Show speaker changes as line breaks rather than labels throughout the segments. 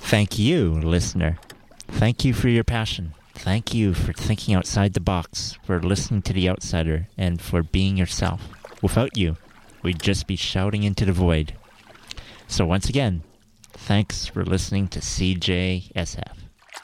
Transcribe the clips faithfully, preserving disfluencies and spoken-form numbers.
Thank you, listener. Thank you for your passion. Thank you for thinking outside the box, for listening to The Outsider, and for being yourself. Without you, we'd just be shouting into the void. So once again, thanks for listening to C J S F.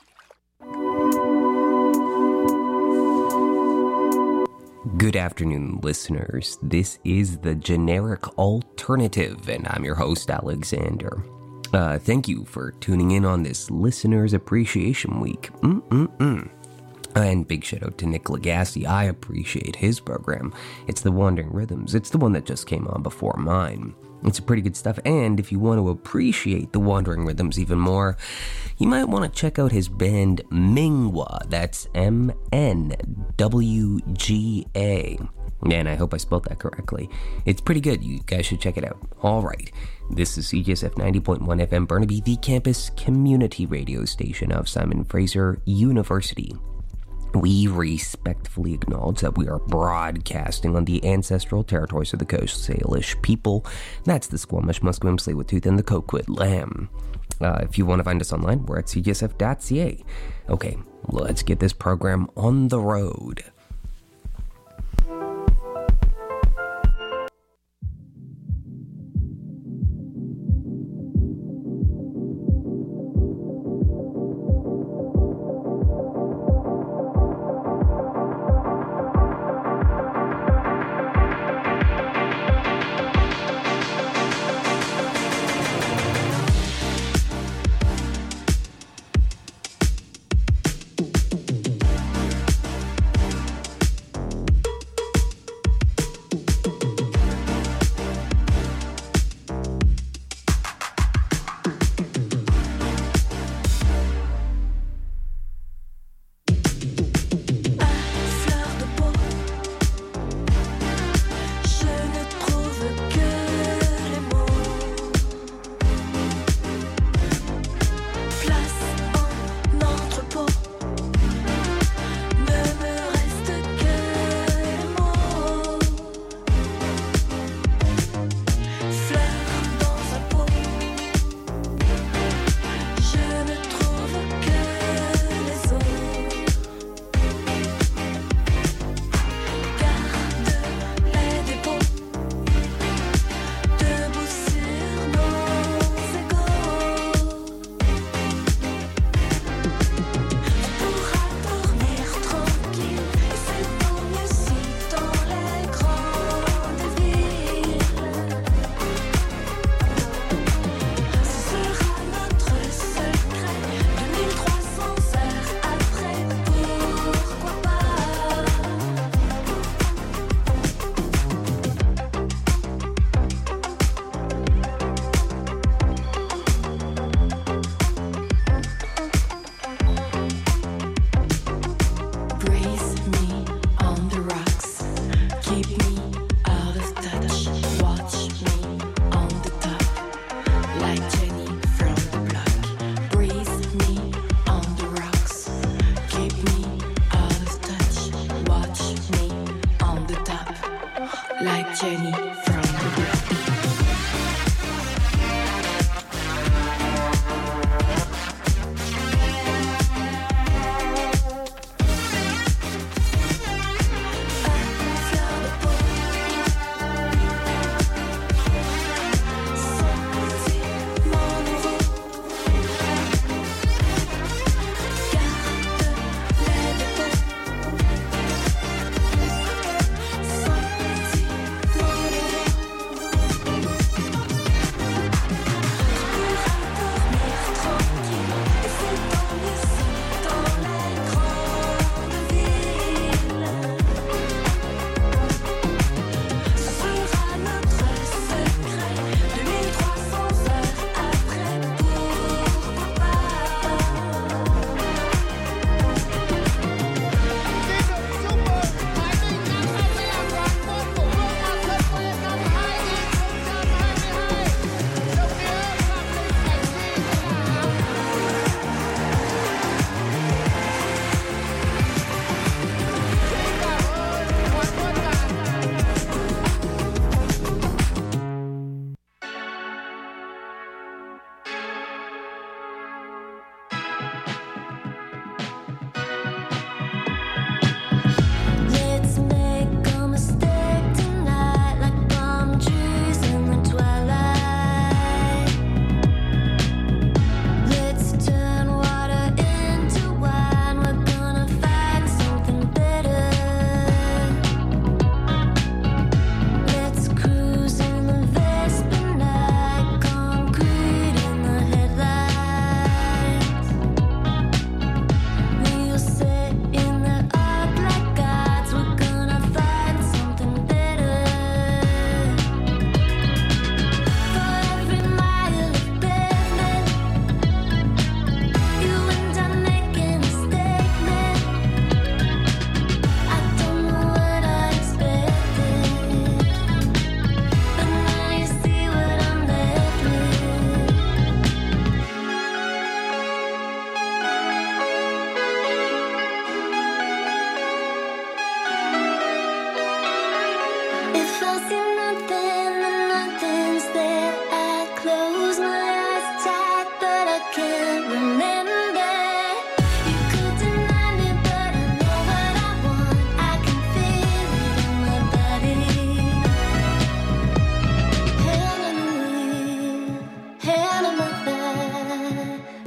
Good afternoon, listeners. This is the Generic Alternative, and I'm your host, Alexander. Uh, thank you for tuning in on this Listener's Appreciation Week. Mm-mm-mm. And big shout out to Nick Legassi. I appreciate his program. It's the Wandering Rhythms. It's the one that just came on before mine. It's pretty good stuff, and if you want to appreciate the Wandering Rhythms even more, you might want to check out his band Mingwa. That's M N W G A. And I hope I spelled that correctly. It's pretty good. You guys should check it out. All right. This is C J S F ninety point one F M Burnaby, the campus community radio station of Simon Fraser University. We respectfully acknowledge that we are broadcasting on the ancestral territories of the Coast Salish people. That's the Squamish, Musqueam, Tsleil-Waututh, and the Coquitlam Lamb. Uh, if you want to find us online, we're at c j s f dot c a. Okay, let's get this program on the road.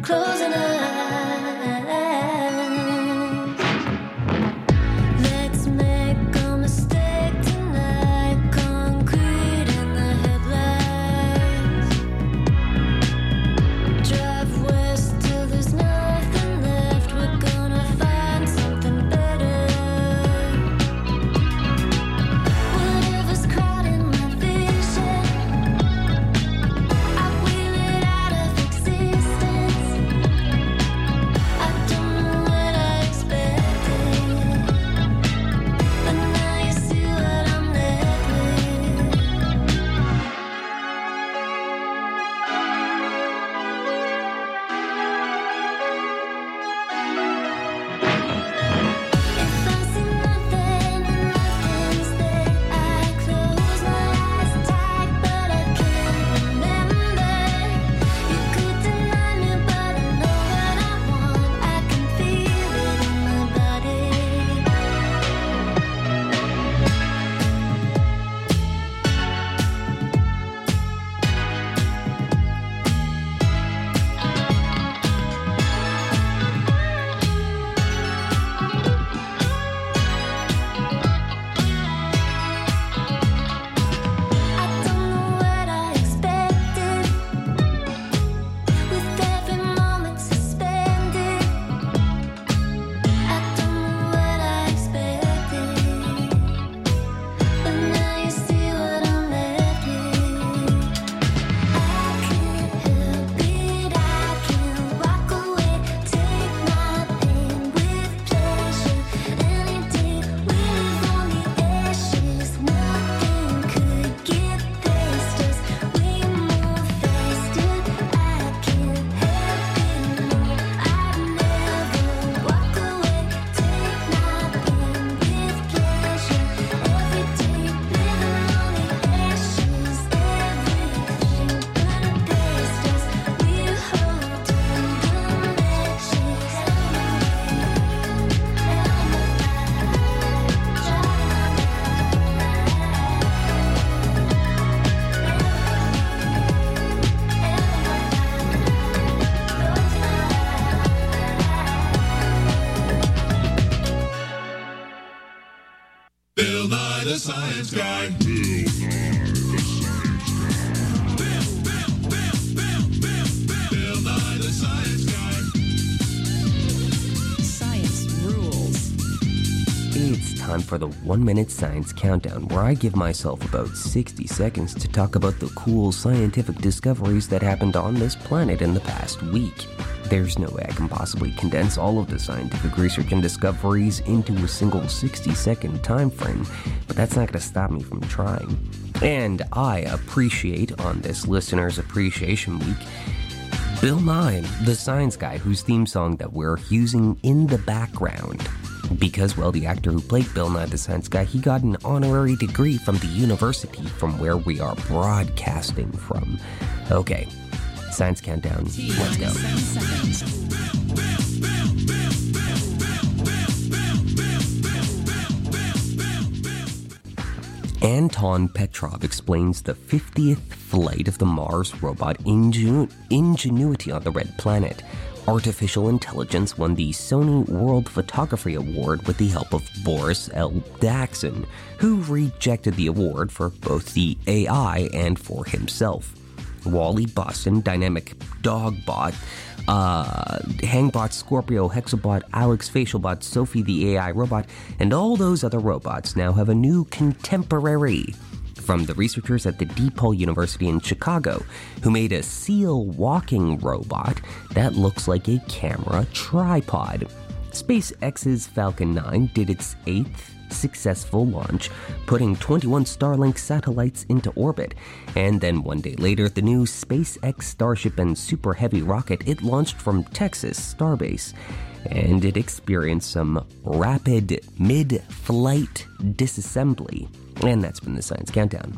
closing eyes. Let's make a mistake tonight. Concrete in the headlights. Drive west till there's nothing left. We're gonna find something better. Whatever's crowding my vision, I wheel it out of existence. I don't know what I expected, but now you see what I'm left with. If I see nothing and nothing's there, I close my eyes tight, but I can't remember. You could deny me, but I know what I want. I can feel it in my body. I don't know what I expected. With every moment suspended, I don't know what I expected, but now you see what I'm left with. I can't help it, I can't walk away. Take my pain with pleasure. Any day we live on the ashes. Nothing could get past us. We move faster. I can't help it, no. I'd never walk away. Take my pain with pleasure. Every day living on the ashes. Everything burned past us. We're holding the
Bill Nye the Science Guy. Bill Nye the Science Guy.
Science rules.
It's time for the one minute science countdown, where I give myself about sixty seconds to talk about the cool scientific discoveries that happened on this planet in the past week. There's no way I can possibly condense all of the scientific research and discoveries into a single sixty second time frame, but that's not going to stop me from trying. And I appreciate, on this Listener's Appreciation Week, Bill Nye, the science guy, whose theme song that we're using in the background. Because, well, the actor who played Bill Nye the Science Guy, he got an honorary degree from the university from where we are broadcasting from. Okay, science countdown, let's go.
Seven seconds.
Anton Petrov explains the fiftieth flight of the Mars robot Ingenu- Ingenuity on the Red Planet. Artificial intelligence won the Sony World Photography Award with the help of Boris L. Daxon, who rejected the award for both the A I and for himself. Wally Boston, Dynamic Dogbot, uh, Hangbot, Scorpio, Hexabot, Alex, Facialbot, Sophie the A I robot, and all those other robots now have a new contemporary from the researchers at the DePaul University in Chicago, who made a seal walking robot that looks like a camera tripod. SpaceX's Falcon nine did its eighth successful launch, putting twenty-one Starlink satellites into orbit. And then one day later, the new SpaceX Starship and Super Heavy rocket, it launched from Texas Starbase. And it experienced some rapid mid-flight disassembly. And that's been the Science Countdown.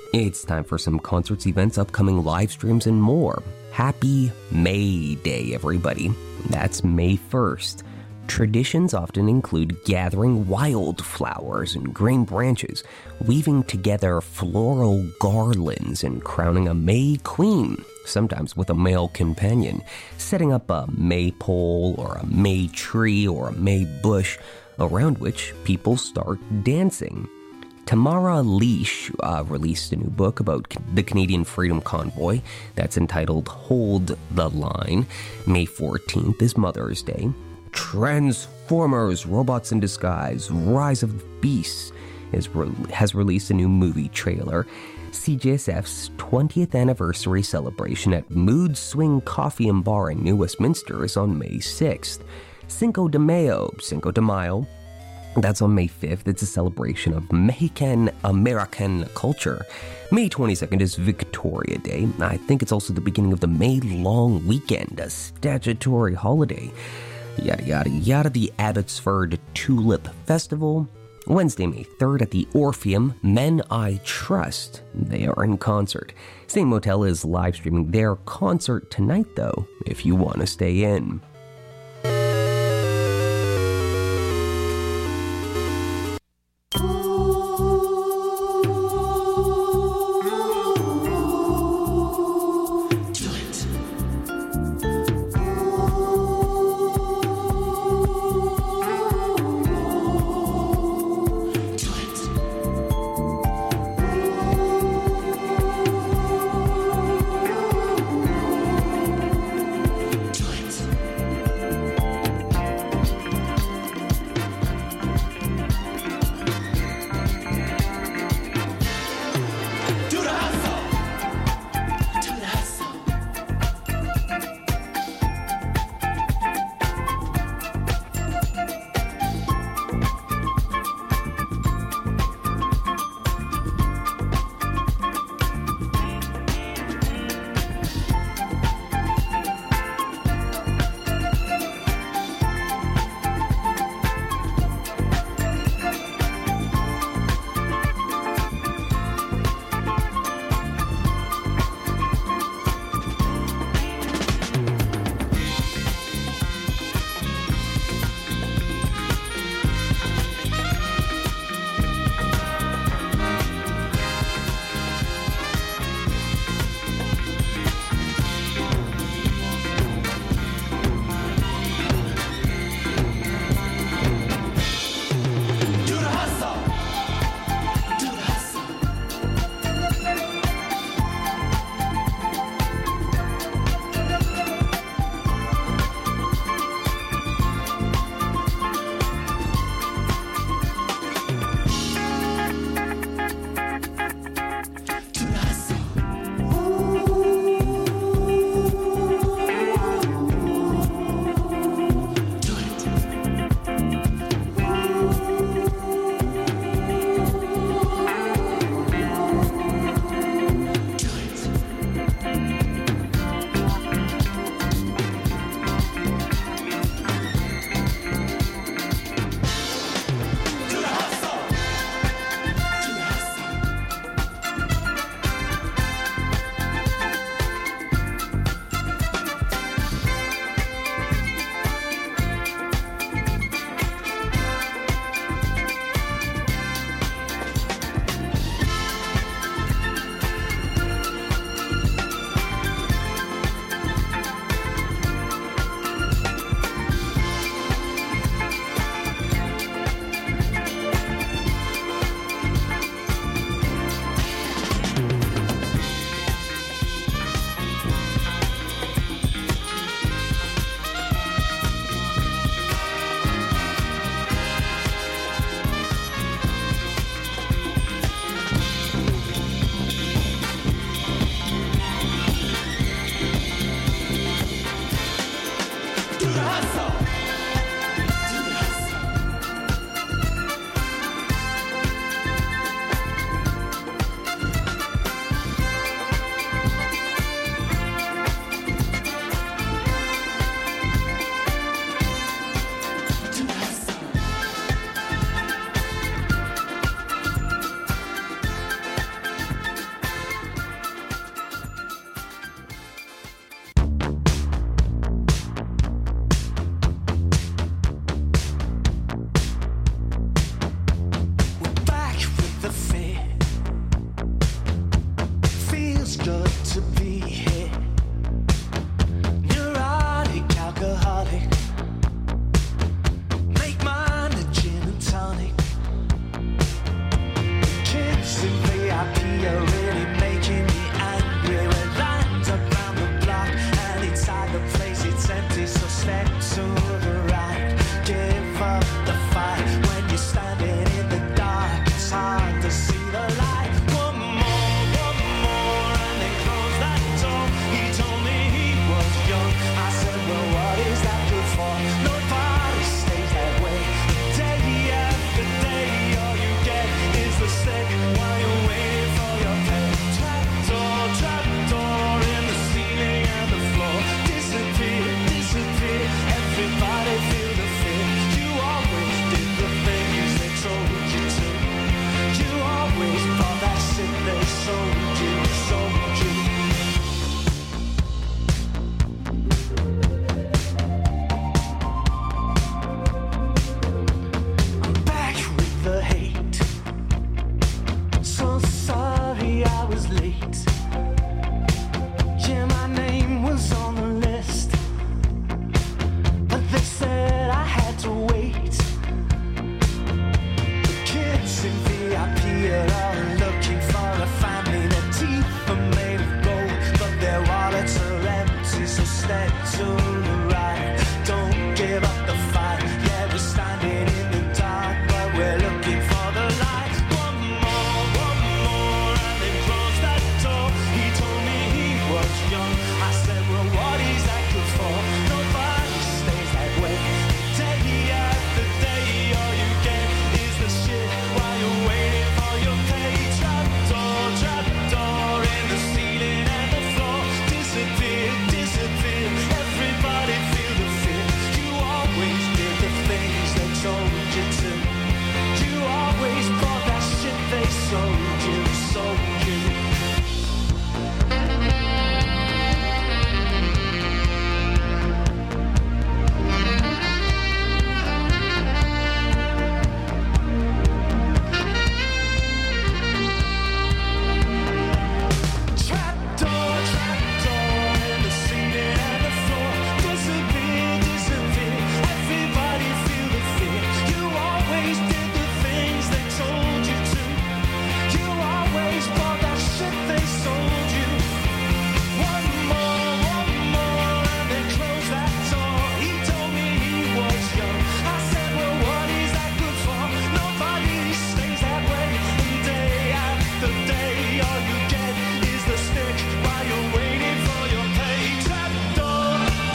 It's time for some concerts, events, upcoming live streams, and more. Happy May Day, everybody. That's May first. Traditions often include gathering wildflowers and green branches, weaving together floral garlands, and crowning a May Queen, sometimes with a male companion, setting up a maypole or a May tree or a May bush, around which people start dancing. Tamara Leash uh, released a new book about the Canadian Freedom Convoy that's entitled Hold the Line. May fourteenth is Mother's Day. Transformers, Robots in Disguise, Rise of the Beasts is re- has released a new movie trailer. C J S F's twentieth anniversary celebration at Mood Swing Coffee and Bar in New Westminster is on May sixth. Cinco de Mayo, Cinco de Mayo, that's on May fifth. It's a celebration of Mexican American culture. May twenty-second is Victoria Day. I think it's also the beginning of the May long weekend, a statutory holiday. Yada, yada, yada. The Abbotsford Tulip Festival. Wednesday, May third at the Orpheum, Men I Trust. They are in concert. Same Motel is live streaming their concert tonight, though, if you want to stay in.
you're really making me angry. We're lined up round the block, and inside the place it's empty, so step to the right. Give up the fight when you're standing in the dark. It's hard to see the light. One more, one more, and then close that door. He told me he was young. I said, well, what is that good for? Nobody stays that way. Day after day, all you get is the stick while you're waiting for your pay. Trapdoor, trapdoor in the ceiling and the floor. Disappear, disappear. Everybody feel the fear. You always did the things they told you to. You always bought that shit they sold you, sold you. I'm back with the hate. So sorry I was late. Yeah, my name was on the list, but they said I had to wait. The kids in V I P are all looking for a family. Their teeth are made of gold, but their wallets are empty, so step to the right. Don't give up the fight. Yeah, we're standing in the dark, but we're looking for the light. One more, one more, and then close that door. He told me he was young. I said, well, what is that good for? Nobody stays that way. Day after day, all you get is the shit while you're waiting for your pay. Trapdoor, trapdoor in the ceiling and the floor. Disappear, disappear. Everybody feel the fear. You always did the things they told you to. You always bought that shit they sold you, sold you. Trapdoor, trapdoor in the ceiling and the floor. Disappear, disappear. Everybody feel the fear. You always did the things they told you to. You always bought that shit they sold you. One more, one more, and then close that door. He told me he was young. I said, well, what is that good for? Nobody stays that way. And day after day, all you get is the stick while you're waiting for your pay. Trapdoor.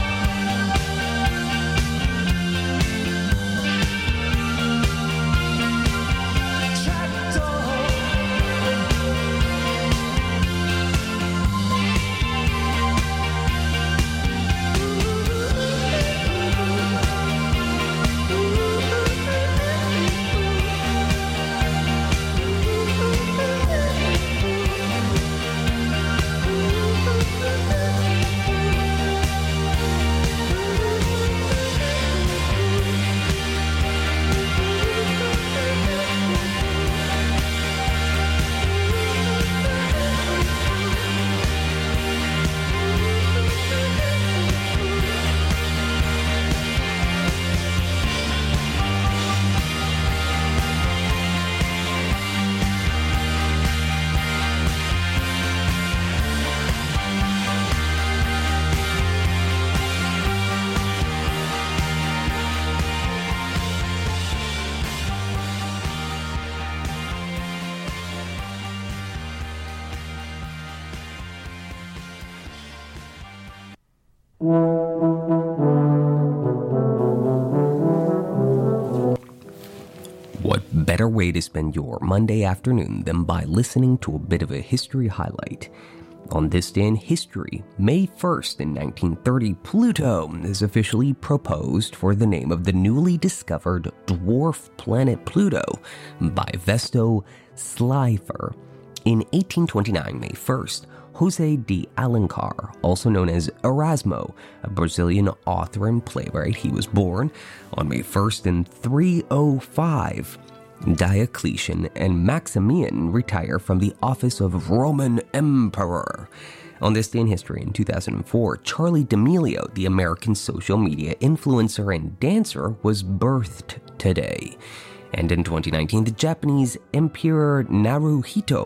What better way to spend your Monday afternoon than by listening to a bit of a history highlight? On this day in history, May first in nineteen thirty, Pluto is officially proposed for the name of the newly discovered dwarf planet Pluto by Vesto Slipher. In eighteen twenty-nine, May first, José de Alencar, also known as Erasmo, a Brazilian author and playwright, he was born on May first in three oh five. Diocletian and Maximian retire from the office of Roman Emperor. On this day in history, in two thousand four, Charli D'Amelio, the American social media influencer and dancer, was birthed today. And in twenty nineteen, the Japanese Emperor Naruhito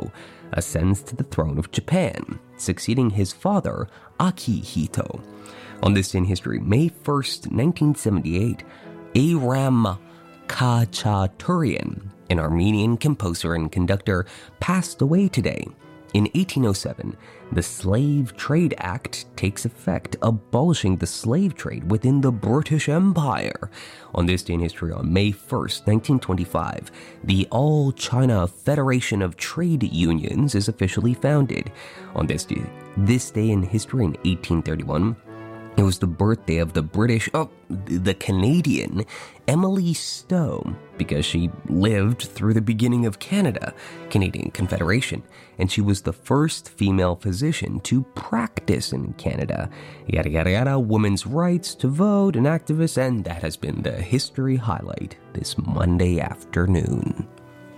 ascends to the throne of Japan, succeeding his father, Akihito. On this day in history, May first, nineteen seventy-eight, Aram Khachaturian, an Armenian composer and conductor, passed away today. In eighteen oh seven, the Slave Trade Act takes effect, abolishing the slave trade within the British Empire. On this day in history, on May first, nineteen twenty-five, the All China Federation of Trade Unions is officially founded. On this day, this day in history, in eighteen thirty-one, it was the birthday of the British, oh, the Canadian, Emily Stowe, because she lived through the beginning of Canada, Canadian Confederation, and she was the first female physician to practice in Canada. Yada, yada, yada, women's rights to vote, and activists, and that has been the history highlight this Monday afternoon.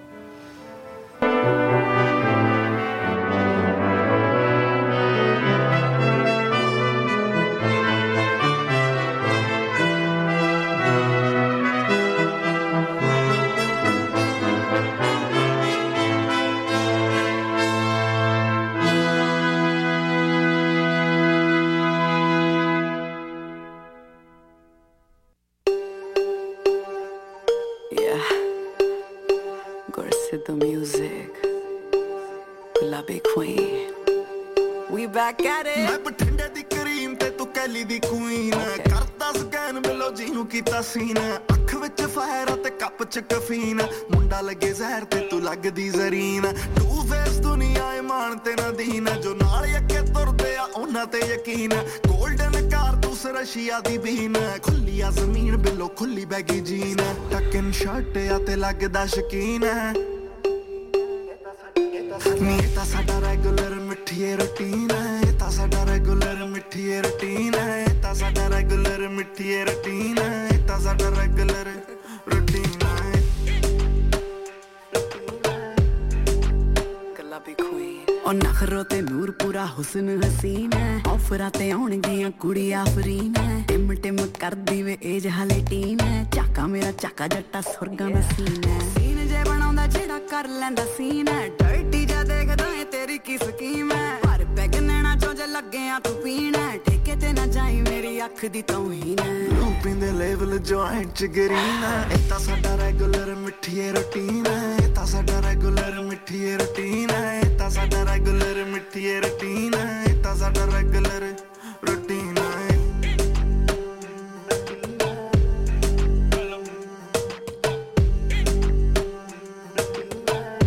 Yeah. Gorsit the music. Gulabi Queen. We back at
ਮੈਂ
it.
ਬਠਿੰਡੇ ਦੀ cream ਤੇ ਤੂੰ ਕੈਲੀ ਦੀ queen
Okay.
ਕਰਦਾ scan below ਜਿਹਨੂੰ ਕੀਤਾ scene ਅੱਖ ਵਿੱਚ ਫਾਇਰ ਤੇ ਕੱਪ ਚ ਕਫੀਨ ਮੁੰਡਾ ਲੱਗੇ ਜ਼ਹਿਰ ਤੇ ਤੂੰ ਲੱਗਦੀ ਜ਼ਰੀਨ ਟੂ ਫੇਸ ਦੁਨੀਆ ਏ ਮਾਨ ਤੇ ਨਦੀਨ ਜੋ ਨਾਲ ਅੱਗੇ ਤੁਰਦੇ ਆ ਉਹਨਾਂ ਤੇ ਯਕੀਨ 골ਡਨ ਕਾਰਤੂਸ ਰਸ਼ੀਆ ਦੀ ਬੀਨ ਖੁੱਲੀ ਆ ਜ਼ਮੀਨ ਬਿਲੋ ਖੁੱਲੀ ਬੈਗੀ ਜੀਨ ਟੱਕਨ ਸ਼ਰਟ ਆ ਤੇ ਲੱਗਦਾ ਸ਼ਕੀਨ ਨੀ ਇਹ ਤਾਂ ਸਾਡਾ ਰੈਗੂਲਰ ਮਿੱਠੀਏ ਰੁਟੀਨ ਹੈ ਇਹ ਤਾਂ ਸਾਡਾ ਰੈਗੂਲਰ ਮਿੱਠੀਏ ਰੁਟੀਨ ਹੈ ਇਹ ਤਾਂ ਸਾਡਾ ਰੈਗੂਲਰ ਮਿੱਠੀਏ ਰੁਟੀਨ ਹੈ ਇਹ ਤਾਂ ਸਾਡਾ ਰੈਗੂਲਰ ਰੁਟੀਨ ਹੈ
Gulabi Queen. ਉਹ ਨਖਰੋ ਤੇ ਨੂਰ ਪੂਰਾ ਹੁਸਨ ਹਸੀਨ ਹੈ ਆਫਰਾਂ ਤੇ ਆਉਣਗੀਆਂ ਕੁੜੀਆਂ ਫਰੀਨ ਹੈ ਟਿਮ ਟਿਮ ਕਰਦੀ ਵੇ ਏਜ ਹਲੇ ਟੀਨ ਹੈ ਚਾਕਾ ਮੇਰਾ ਚਾਕਾ ਜੱਟਾ ਸੁਰਗਾਂ ਦਾ ਸੀਨ ਹੈ ਸੀਨ ਜੇ ਬਣਾਉਂਦਾ ਜਿਹੜਾ ਕਰ ਲੈਂਦਾ ਸੀਨ ਹੈ ਡਰਟੀ ਜਾ ਦੇਖਦਾ ਏ ਤੇਰੀ ਕੀ ਸਕੀਮ ਹੈ ਪਰ ਪੈਗ ਨੈਣਾ ਚੋਂ ਜੇ ਲੱਗਿਆ ਤੂੰ ਪੀਣਾ ਠੇਕੇ ਤੇ ਨਾ ਜਾਈ ਮੇਰੀ ਅੱਖ ਦੀ ਤੌਹੀਨ ਹੈ
ਲੂਪਿੰਗ ਦੇ ਲੈਵਲ ਜੁਆਇੰਟ ਚ ਗਰੀਨ ਹੈ ਇਹ ਤਾਂ ਸਾਡਾ ਰੈਗੂਲਰ ਮਿੱਠੀਏ ਰੁਟੀਨ ਹੈ ਇਹ ਤਾਂ ਸਾਡਾ ਰੈਗੂਲਰ ਮਿੱਠੀਏ ਰੁਟੀਨ ਹੈ ਇਹ ਤਾਂ ਸਾਡਾ ਰੈਗੂਲਰ ਮਿੱਠੀਏ ਰੁਟੀਨ